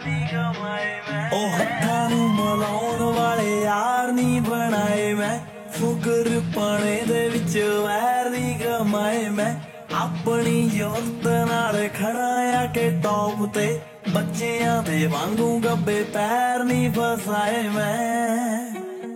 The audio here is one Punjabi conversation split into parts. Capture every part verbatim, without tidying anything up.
ਉਹ ਹੱਥਾਂ ਨੂੰ ਮਲਾਉਣ ਵਾਲੇ ਯਾਰ ਨੀ ਬਣਾਏ ਮੈਂ, ਫੁਕਰ ਪਾਣੇ ਦੇ ਵਿੱਚ ਵੈਰ ਨੀ ਕਮਾਏ ਮੈਂ। ਆਪਣੀ ਯੂਰਤ ਨਾਲ ਖੜਾ ਆ ਕੇ ਟੌਪ ਤੇ, ਬੱਚਿਆਂ ਦੇ ਵਾਂਗੂ ਗੱਬੇ ਪੈਰ ਨੀ ਫਸਾਏ ਮੈਂ।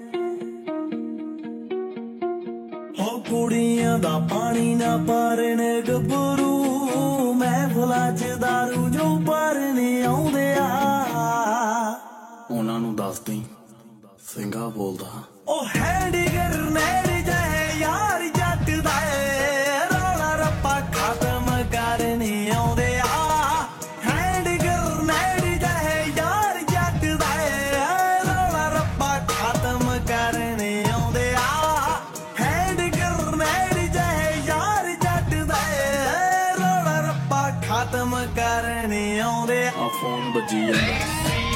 ਹੋ ਕੁੜੀਆਂ ਦਾ ਪਾਣੀ ਨਾ ਭਰਨ ਗੱਭਰੂ, ਮਹਿਫਲਾਂ ਚ ਦਾਰੂ ਜੋ ਭਰਨ ਆਉਂਦੇ ਆ। ਉਹਨਾਂ ਨੂੰ ਦੱਸ ਦੀ ਸਿੰਘਾ ਬੋਲਦਾ। ਉਹ ਹੈਂਡ ਗਰਨੇਡ ਜਿਹੇ ਯਾਰ ਜੱਟ ਦਾ ਏ, ਰੌਲਾ ਰੱਪਾ ਖਤਮ ਕਰਨ ਆਉਂਦੇ ਆ। ਹੈਂਡ ਗਰਨੇਡ ਜਿਹੇ ਯਾਰ ਜੱਟ ਦਾ ਏ, ਰੌਲਾ ਰੱਪਾ ਖਤਮ ਕਰਨ ਆਉਂਦੇ ਆ। ਹੈਂਡ ਗਰਨੇਡ ਜਿਹੇ ਯਾਰ ਜੱਟ ਦਾ ਏ, ਰੌਲਾ ਰੱਪਾ ਖਤਮ ਕਰਨ ਆਉਂਦੇ ਆ। ਫੋਨ ਵੱਜੀ ਜਾਂਦਾ।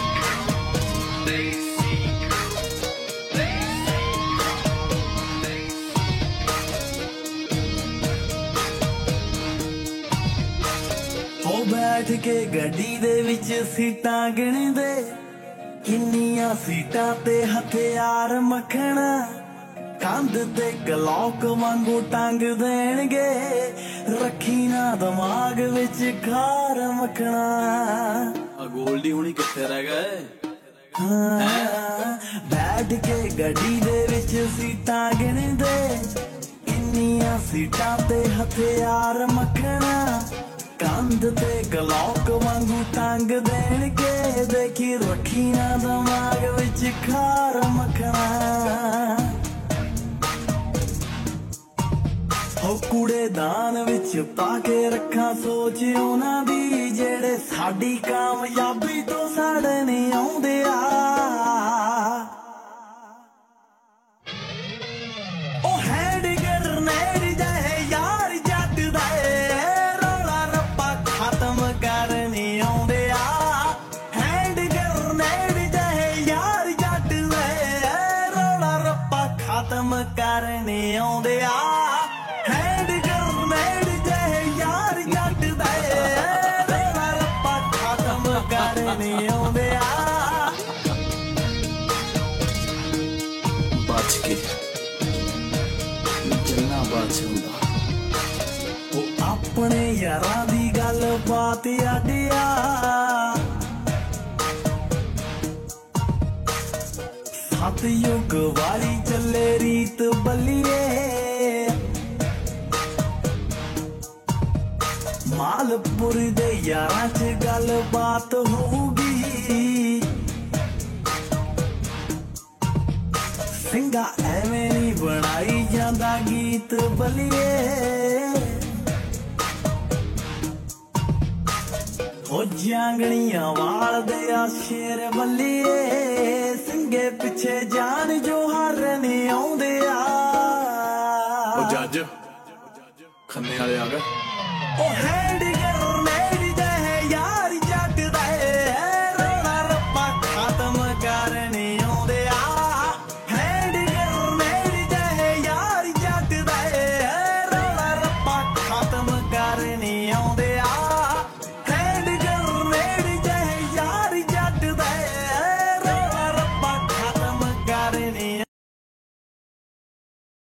ਉਹ ਬੈਠ ਕੇ ਗੱਡੀ ਦੇ ਵਿੱਚ ਸੀਟਾਂ ਗਿਣਦੇ, ਕਿੰਨੀਆਂ ਸੀਟਾਂ ਤੇ ਹਥਿਆਰ ਮੱਖਣਾ, ਕੰਧ ਤੇ ਗਲੌਕ ਵਾਂਗੂ ਟੰਗ ਦੇਣਗੇ, ਰੱਖੀ ਨਾ ਦਿਮਾਗ ਵਿੱਚ ਖਾਰ ਮੱਖਣਾ। ਆ ਗੋਲਡੀ ਹੁਣੀ ਕਿੱਥੇ ਰਹਿ ਗਏ? ਹਾਂ ਬੈਠ ਕੇ ਗੱਡੀ ਦੇ ਵਿੱਚ ਸੀਟਾਂ ਗਿਣਦੇ, ਕਿੰਨੀਆਂ ਸੀਟਾਂ ਤੇ ਹਥਿਆਰ ਮੱਖਣਾ, ਕੰਧ ਤੇ ਗਲੌਕ ਵਾਂਗੂ ਟੰਗ ਦੇਣਗੇ, ਦੇਖੀ ਰੱਖੀ ਨਾ ਦਿਮਾਗ ਵਿੱਚ ਖਾਰ ਮੱਖਣਾ। ਹੋ ਕੂੜੇਦਾਨ ਵਿੱਚ ਪਾ ਕੇ ਰੱਖਾਂ ਸੋਚ ਉਹਨਾਂ ਦੀ, ਜਿਹੜੇ ਸਾਡੀ ਕਾਮਯਾਬੀ ਤੋਂ ਸੜਨ ਆਉਂਦੇ ਆ। ਉਹ ਹੈਂਡ ਗਰਨੇਡ ਜਿਹੇ ਯਾਰ ਜੱਟ ਦਾ ਏ, ਰੌਲਾ ਰੱਪਾ ਖਤਮ ਕਰਨ ਆਉਂਦੇ ਆ। ਹੈਂਡ ਗਰਨੇਡ ਜਿਹੇ ਯਾਰ ਜੱਟ ਦਾ ਏ, ਰੌਲਾ ਰੱਪਾ ਖਤਮ ਕਰਨ ਆਉਂਦੇ ਆ। ਹੈਂਡ ਗਰਨੇਡ ਜਿਹੇ ਯਾਰ ਜੱਟ ਦਾ ਏ, ਰੌਲਾ ਰੱਪਾ ਖਤਮ ਕਰਨ ਆਉਂਦੇ ਆ। ਬਚ ਕੇ ਜਿੰਨਾ ਬਚ ਹੁੰਦਾ। ਉਹ ਆਪਣੇ ਯਾਰਾਂ ਦੀ ਗੱਲ ਬਾਤ ਆਡਿਆ, ਸਤਯੁਗ ਵਾਲੀ ਚੱਲੇ ਰੀਤ ਬੱਲੀਏ, ਮਾਲਪੁਰ ਦੇ ਯਾਰਾਂ ਚ ਗੱਲ ਬਾਤ ਹੋਊਗੀ। ਸਿੰਘਾ ਐਵੇਂ ਨੀ ਬਣਾਈ ਜਾਂਦਾ ਗੀਤ ਬੱਲੀਏ, ਹੋ ਜਾਂਗਣੀਆਂ ਵਾਲਦੇ ਆ ਸ਼ੇਰ ਬੱਲੀਏ, ਸਿੰਘੇ ਪਿੱਛੇ ਜਾਨ ਜੋ ਹਾਰਨ ਆਉਂਦੇ ਆ। ਉਹ ਜੱਜ ਖੰਨੇ ਵਾਲੇ ਆ ਗਏ। ਉਹ ਹੈ